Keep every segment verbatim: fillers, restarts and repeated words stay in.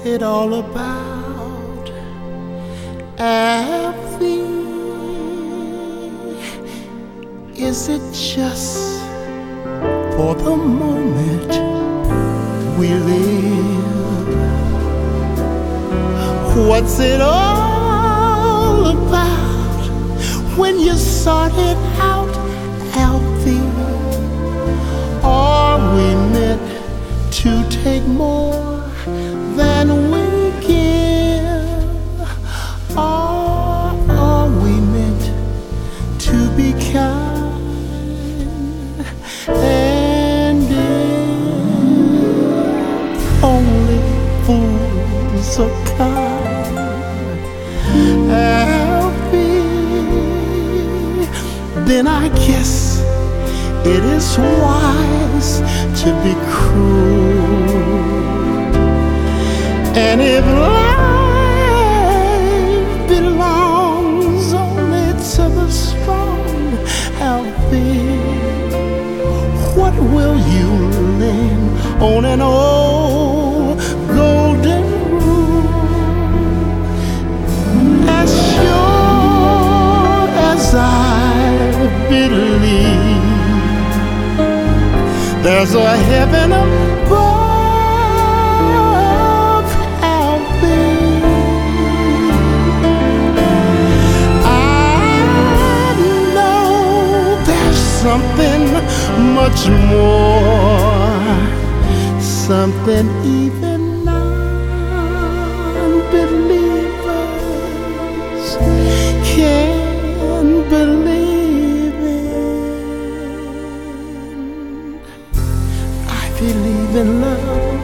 it all about Alfie? Is it just for the moment we live? What's it all about when you sort it out, Alfie? Are we meant to take more than we give? Or are we meant to be kind? And if only fools are kind, Alfie, then I guess it is wise to be cruel. And if life belongs only to the strong, Alfie, what will you lean on an old golden rule? As sure as I believe there's a heaven above, Alfie, I know there's something much more, something even non-believers can believe in. I believe in love,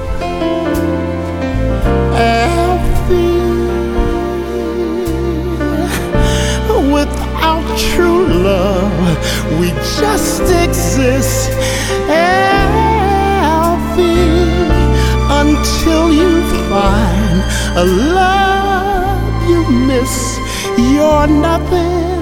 Alfie. Without true love, we just exist, Alfie, until you find a love you miss. You're nothing,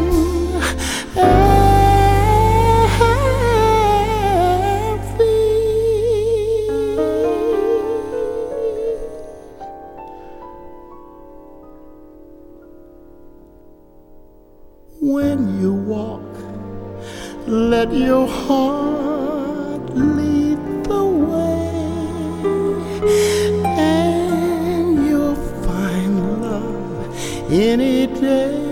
when you walk, let your heart lead the way, and you'll find love any day.